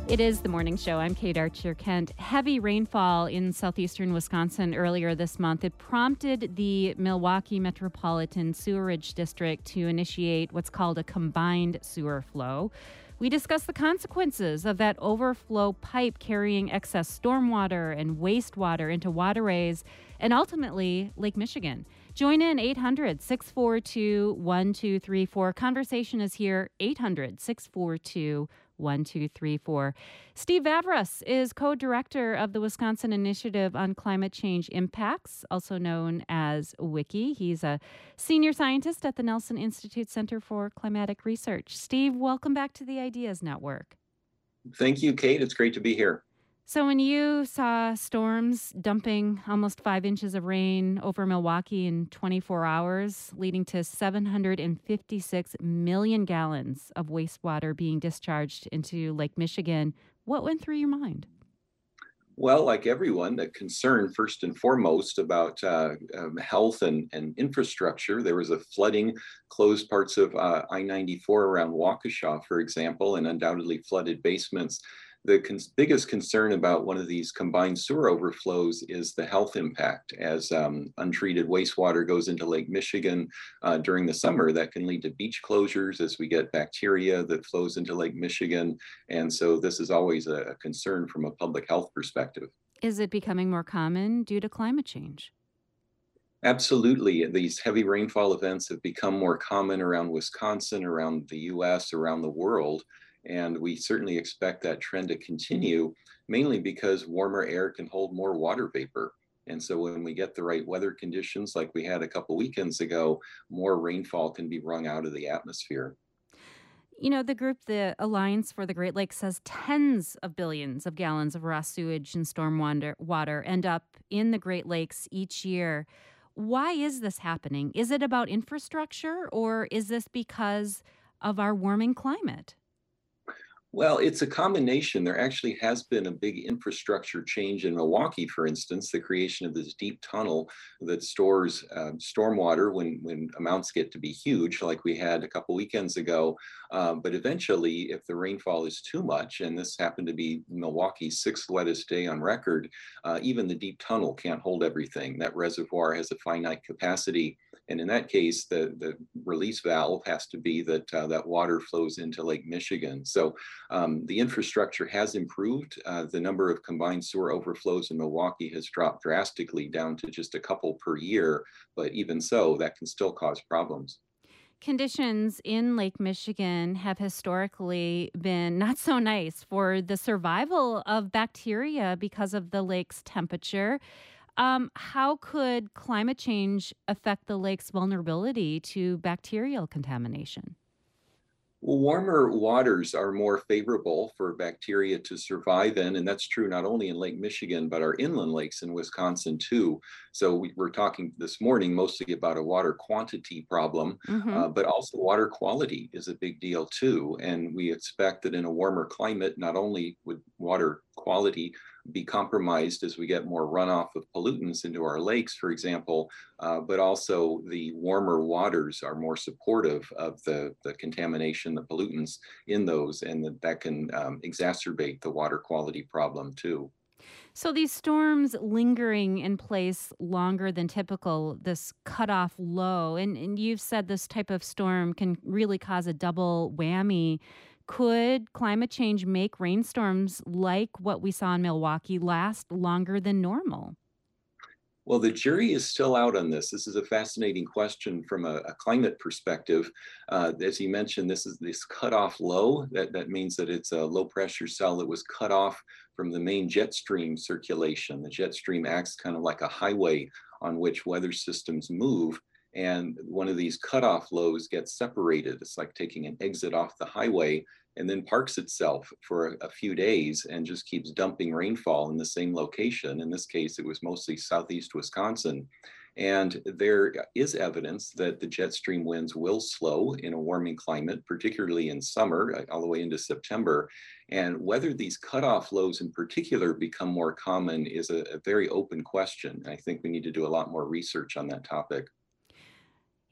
It is the morning show. I'm Kate Archer-Kent. Heavy rainfall in southeastern Wisconsin earlier this month. It prompted the Milwaukee Metropolitan Sewerage District to initiate what's called a combined sewer flow. We discuss the consequences of that overflow pipe carrying excess stormwater and wastewater into waterways and ultimately Lake Michigan. Join in 800-642-1234. Conversation is here, 800-642-1234. Steve Vavras is co-director of the Wisconsin Initiative on Climate Change Impacts, also known as WICCI. He's a senior scientist at the Nelson Institute Center for Climatic Research. Steve, welcome back to the Ideas Network. Thank you, Kate. It's great to be here. So when you saw storms dumping almost 5 inches of rain over Milwaukee in 24 hours, leading to 756 million gallons of wastewater being discharged into Lake Michigan, what went through your mind? Well, like everyone, the concern first and foremost about health and infrastructure. There was a flooding, closed parts of I-94 around Waukesha, for example, and undoubtedly flooded basements. The biggest concern about one of these combined sewer overflows is the health impact. As untreated wastewater goes into Lake Michigan during the summer, that can lead to beach closures as we get bacteria that flows into Lake Michigan. And so this is always a concern from a public health perspective. Is it becoming more common due to climate change? Absolutely. These heavy rainfall events have become more common around Wisconsin, around the US, around the world. And we certainly expect that trend to continue, mainly because warmer air can hold more water vapor. And so when we get the right weather conditions, like we had a couple weekends ago, more rainfall can be wrung out of the atmosphere. You know, the group, the Alliance for the Great Lakes, says tens of billions of gallons of raw sewage and storm water end up in the Great Lakes each year. Why is this happening? Is it about infrastructure or is this because of our warming climate? Well, it's a combination. There actually has been a big infrastructure change in Milwaukee, for instance, the creation of this deep tunnel that stores stormwater when amounts get to be huge, like we had a couple weekends ago. But eventually, if the rainfall is too much, and this happened to be Milwaukee's sixth wettest day on record, even the deep tunnel can't hold everything. That reservoir has a finite capacity. And in that case, the release valve has to be that that water flows into Lake Michigan. So the infrastructure has improved. The number of combined sewer overflows in Milwaukee has dropped drastically down to just a couple per year. But even so, that can still cause problems. Conditions in Lake Michigan have historically been not so nice for the survival of bacteria because of the lake's temperature. How could climate change affect the lake's vulnerability to bacterial contamination? Well, warmer waters are more favorable for bacteria to survive in, and that's true not only in Lake Michigan, but our inland lakes in Wisconsin too. So we're talking this morning mostly about a water quantity problem, Hmm. but also water quality is a big deal too. And we expect that in a warmer climate, not only would water quality be compromised as we get more runoff of pollutants into our lakes, for example, but also the warmer waters are more supportive of the contamination, the pollutants in those, and that can exacerbate the water quality problem too. So these storms lingering in place longer than typical, this cutoff low, and you've said this type of storm can really cause a double whammy. Could climate change make rainstorms like what we saw in Milwaukee last longer than normal? Well, the jury is still out on this. This is a fascinating question from a climate perspective. As you mentioned, this is this cutoff low. That means that it's a low pressure cell that was cut off from the main jet stream circulation. The jet stream acts kind of like a highway on which weather systems move. And one of these cutoff lows gets separated. It's like taking an exit off the highway and then parks itself for a few days and just keeps dumping rainfall in the same location. In this case, it was mostly southeast Wisconsin. And there is evidence that the jet stream winds will slow in a warming climate, particularly in summer, all the way into September. And whether these cutoff lows in particular become more common is a very open question. I think we need to do a lot more research on that topic.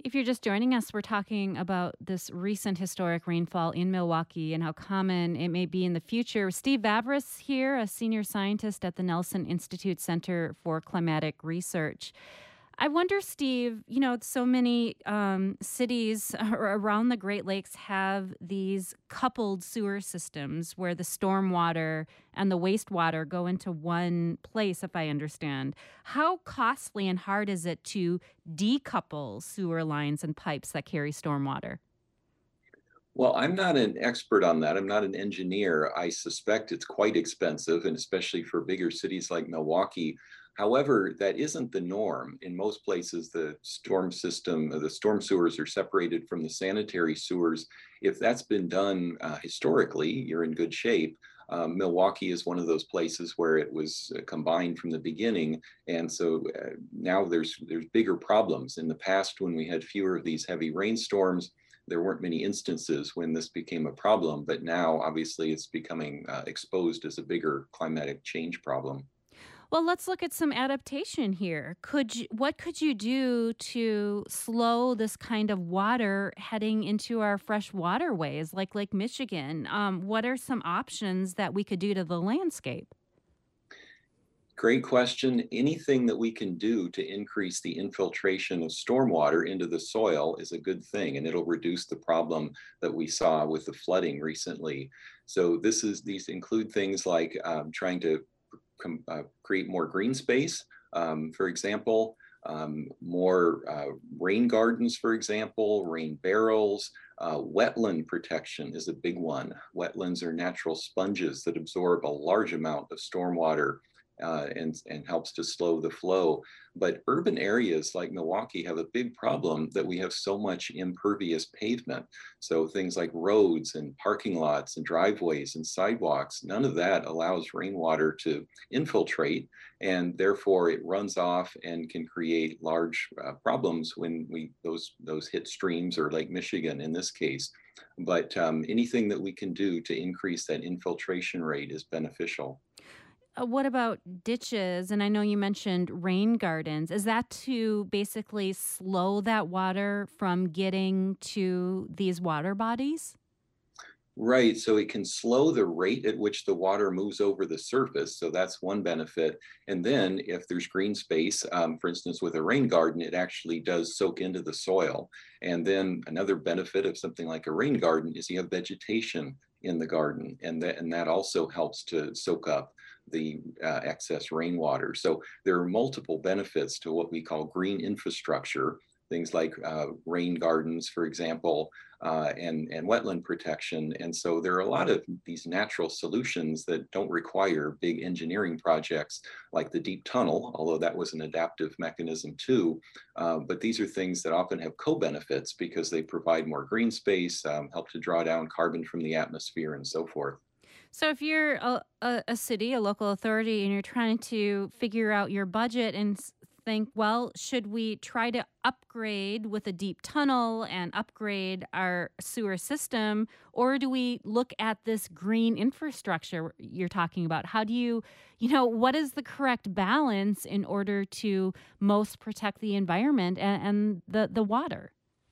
If you're just joining us, we're talking about this recent historic rainfall in Milwaukee and how common it may be in the future. Steve Vavris here, a senior scientist at the Nelson Institute Center for Climatic Research. I wonder, Steve, so many cities around the Great Lakes have these coupled sewer systems where the stormwater and the wastewater go into one place, if I understand. How costly and hard is it to decouple sewer lines and pipes that carry stormwater? Well, I'm not an expert on that. I'm not an engineer. I suspect it's quite expensive, and especially for bigger cities like Milwaukee. However, that isn't the norm. In most places, the storm system, the storm sewers are separated from the sanitary sewers. If that's been done historically, you're in good shape. Milwaukee is one of those places where it was combined from the beginning, and so now there's bigger problems. In the past, when we had fewer of these heavy rainstorms, there weren't many instances when this became a problem, but now obviously it's becoming exposed as a bigger climatic change problem. Well, let's look at some adaptation here. What could you do to slow this kind of water heading into our fresh waterways like Lake Michigan? What are some options that we could do to the landscape? Great question. Anything that we can do to increase the infiltration of stormwater into the soil is a good thing, and it'll reduce the problem that we saw with the flooding recently. So these include things like trying to create more green space, for example, more rain gardens, for example, rain barrels. Wetland protection is a big one. Wetlands are natural sponges that absorb a large amount of stormwater and helps to slow the flow. But urban areas like Milwaukee have a big problem that we have so much impervious pavement. So things like roads and parking lots and driveways and sidewalks, none of that allows rainwater to infiltrate, and therefore it runs off and can create large problems when those hit streams or Lake Michigan in this case. But anything that we can do to increase that infiltration rate is beneficial. What about ditches? And I know you mentioned rain gardens. Is that to basically slow that water from getting to these water bodies? Right. So it can slow the rate at which the water moves over the surface. So that's one benefit. And then if there's green space, for instance, with a rain garden, it actually does soak into the soil. And then another benefit of something like a rain garden is you have vegetation in the garden, and that also helps to soak up the excess rainwater. So there are multiple benefits to what we call green infrastructure, things like rain gardens, for example, and wetland protection. And so there are a lot of these natural solutions that don't require big engineering projects like the deep tunnel, although that was an adaptive mechanism too. But these are things that often have co-benefits because they provide more green space, help to draw down carbon from the atmosphere and so forth. So, if you're a city, a local authority, and you're trying to figure out your budget and think, well, should we try to upgrade with a deep tunnel and upgrade our sewer system? Or do we look at this green infrastructure you're talking about? How do what is the correct balance in order to most protect the environment and the water?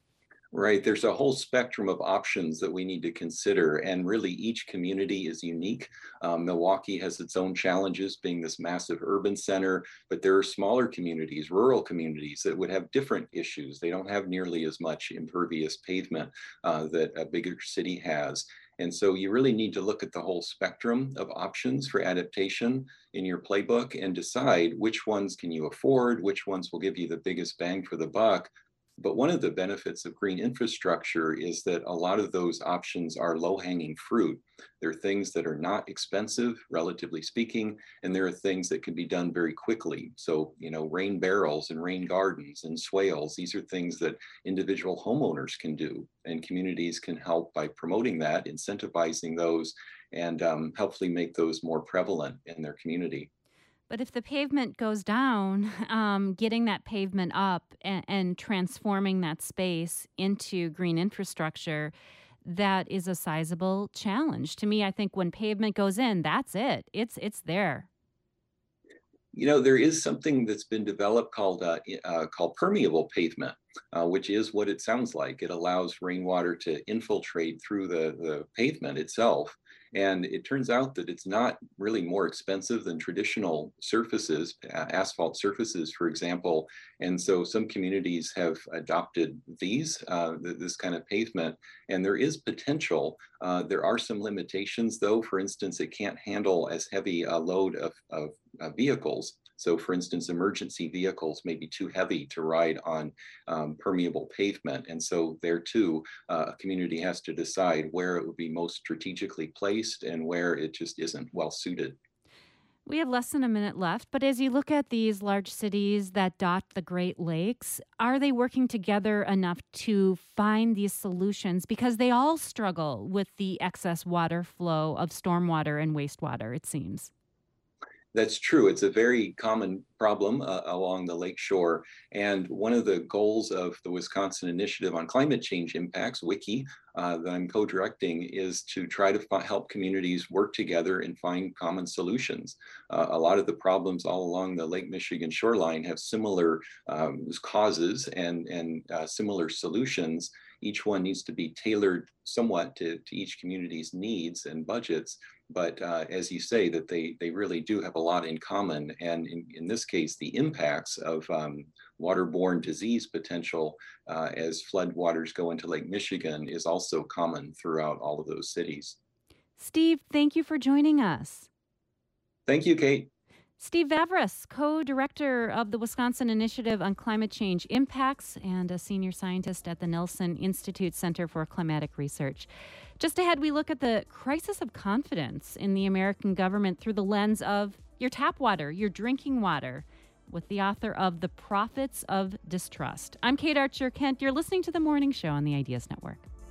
Right. There's a whole spectrum of options that we need to consider, and really each community is unique. Milwaukee has its own challenges, being this massive urban center, but there are smaller communities, rural communities that would have different issues. They don't have nearly as much impervious pavement that a bigger city has. And so you really need to look at the whole spectrum of options for adaptation in your playbook and decide which ones can you afford, which ones will give you the biggest bang for the buck. But one of the benefits of green infrastructure is that a lot of those options are low hanging fruit. There are things that are not expensive, relatively speaking, and there are things that can be done very quickly. So, rain barrels and rain gardens and swales, these are things that individual homeowners can do, and communities can help by promoting that, incentivizing those, and hopefully make those more prevalent in their community. But if the pavement goes down, getting that pavement up and transforming that space into green infrastructure, that is a sizable challenge. To me, I think when pavement goes in, that's it. It's there. There is something that's been developed called permeable pavement. which is what it sounds like. It allows rainwater to infiltrate through the pavement itself. And it turns out that it's not really more expensive than traditional surfaces, asphalt surfaces, for example. And so some communities have adopted this kind of pavement, and there is potential. There are some limitations, though. For instance, it can't handle as heavy a load of vehicles. So, for instance, emergency vehicles may be too heavy to ride on permeable pavement. And so there too, a community has to decide where it would be most strategically placed and where it just isn't well suited. We have less than a minute left, but as you look at these large cities that dot the Great Lakes, are they working together enough to find these solutions? Because they all struggle with the excess water flow of stormwater and wastewater, it seems. That's true. It's a very common problem along the lakeshore. And one of the goals of the Wisconsin Initiative on Climate Change Impacts, WICI, that I'm co-directing, is to try to help communities work together and find common solutions. A lot of the problems all along the Lake Michigan shoreline have similar causes and similar solutions. Each one needs to be tailored somewhat to each community's needs and budgets. But as you say, that they really do have a lot in common. And in this case, the impacts of waterborne disease potential as flood waters go into Lake Michigan is also common throughout all of those cities. Steve, thank you for joining us. Thank you, Kate. Steve Vavras, co-director of the Wisconsin Initiative on Climate Change Impacts and a senior scientist at the Nelson Institute Center for Climatic Research. Just ahead, we look at the crisis of confidence in the American government through the lens of your tap water, your drinking water, with the author of The Prophets of Distrust. I'm Kate Archer Kent. You're listening to The Morning Show on the Ideas Network.